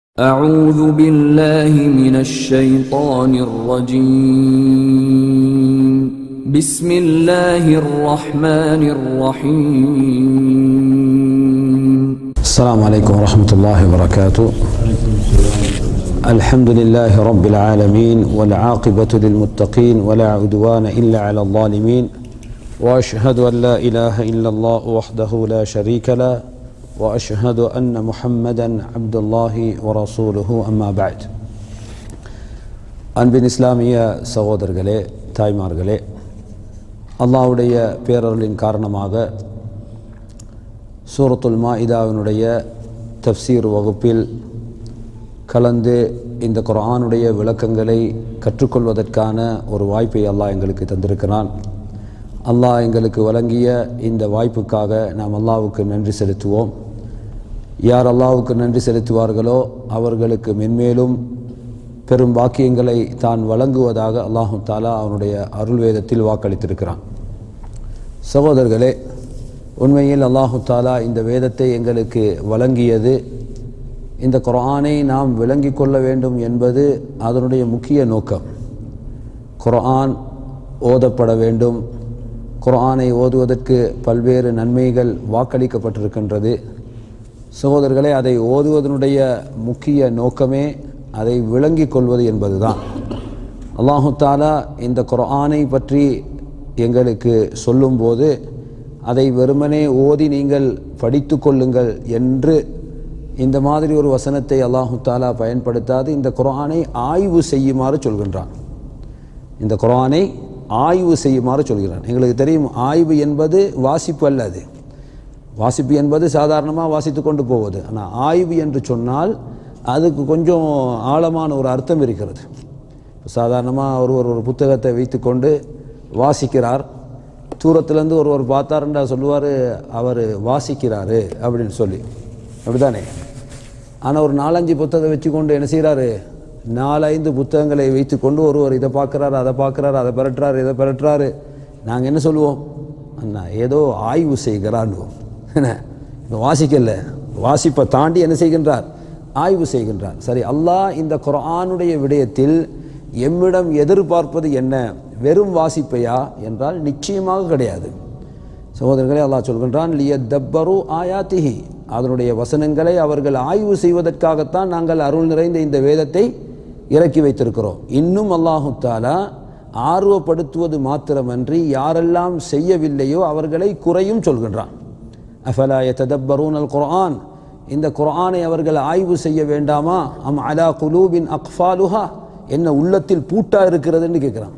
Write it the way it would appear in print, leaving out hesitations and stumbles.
أعوذ بالله من الشيطان الرجيم بسم الله الرحمن الرحيم السلام عليكم ورحمة الله وبركاته. الحمد لله رب العالمين والعاقبة للمتقين ولا عدوان إلا على الظالمين، وأشهد أن لا إله إلا الله وحده لا شريك له، وأشهد أن محمدا عبد الله ورسوله أما بعد. அன்பின் இஸ்லாமிய சகோதரர்களே, தாய்மார்களே, அல்லாஹ்வுடைய பேரருளின் காரணமாக சூரத்துல் மாஇதாவினுடைய தஃப்சீர் வகுப்பில் கலந்து இந்த குர்ஆனுடைய விளக்கங்களை கற்றுக்கொள்வதற்கான ஒரு வாய்ப்பை அல்லாஹ் எங்களுக்கு தந்திருக்கிறான். அல்லாஹ் எங்களுக்கு வழங்கிய இந்த வாய்ப்புக்காக நாம் அல்லாஹ்வுக்கு நன்றி செலுத்துவோம். யார் அல்லாஹ்வுக்கு நன்றி செலுத்துவார்களோ அவர்களுக்கு மென்மேலும் பெரும் வாக்கியங்களை தான் வழங்குவதாக அல்லாஹு தாலா அவனுடைய அருள் வேதத்தில் வாக்களித்திருக்கிறான். சகோதரர்களே, உண்மையில் அல்லாஹு தாலா இந்த வேதத்தை எங்களுக்கு வழங்கியது இந்த குர்ஆனை நாம் விளங்கி கொள்ள வேண்டும் என்பது அதனுடைய முக்கிய நோக்கம். குர்ஆன் ஓதப்பட வேண்டும். குர்ஆனை ஓதுவதற்கு பல்வேறு நன்மைகள் வாக்களிக்கப்பட்டிருக்கின்றது. சகோதரர்களே, அதை ஓதுவதனுடைய முக்கிய நோக்கமே அதை விளங்கி கொள்வது என்பதுதான். அல்லாஹு தாலா இந்த குர்ஆனை பற்றி எங்களுக்கு சொல்லும்போது அதை வெறுமனே ஓதி நீங்கள் படித்து கொள்ளுங்கள் என்று இந்த மாதிரி ஒரு வசனத்தை அல்லாஹு தாலா பயன்படுத்தாது. இந்த குர்ஆனை ஆய்வு செய்யுமாறு சொல்கின்றான். இந்த குர்ஆனை ஆய்வு செய்யுமாறு சொல்கிறான். எங்களுக்கு தெரியும், ஆய்வு என்பது வாசிப்பு அல்ல. அது வாசிப்பு என்பது சாதாரணமாக வாசித்து கொண்டு போவது. ஆனால் ஆய்வு என்று சொன்னால் அதுக்கு கொஞ்சம் ஆழமான ஒரு அர்த்தம் இருக்கிறது. சாதாரணமாக ஒரு புத்தகத்தை வைத்து கொண்டு வாசிக்கிறார். தூரத்துலேருந்து ஒருவர் பார்த்தாருண்டா சொல்லுவார், அவர் வாசிக்கிறாரு அப்படின்னு சொல்லி, அப்படித்தானே? ஆனால் ஒரு 4-5 புத்தகத்தை வச்சு கொண்டு என்ன செய்கிறாரு? 4-5 புத்தகங்களை வைத்து கொண்டு ஒருவர் இதை பார்க்குறாரு, அதை பார்க்குறாரு, அதை பெறட்டுறாரு, இதை பெறட்டுறாரு. நாங்கள் என்ன சொல்லுவோம்? அண்ணா ஏதோ ஆய்வு செய்கிறான்வோம். என்ன, இப்போ வாசிக்கல, வாசிப்பை தாண்டி என்ன செய்கின்றார்? ஆய்வு செய்கின்றார். சரி, அல்லாஹ் இந்த குர்ஆனுடைய விடயத்தில் எம்மிடம் எதிர்பார்ப்பது என்ன? வெறும் வாசிப்பையா என்றால் நிச்சயமாக கிடையாது. சகோதரர்களே, அல்லாஹ் சொல்கின்றான், லியத்தப்பரு ஆயாத்திஹி, அதனுடைய வசனங்களை அவர்கள் ஆய்வு செய்வதற்காகத்தான் நாங்கள் அருள் நிறைந்த இந்த வேதத்தை இறக்கி வைத்திருக்கிறோம். இன்னும் அல்லாஹு தாலா ஆர்வப்படுத்துவது மாத்திரமன்றி யாரெல்லாம் செய்யவில்லையோ அவர்களை குறையும் சொல்கின்றான். அஃபலா யததப்பரூனல் குர்ஆன், இந்த குர்ஆனை அவர்கள் ஆய்வு செய்ய வேண்டாமா? அம் அலா குலூபின் அக்ஃபாலுஹா, என்ன உள்ளத்தில் பூட்டா இருக்கிறதுன்னு கேட்குறான்.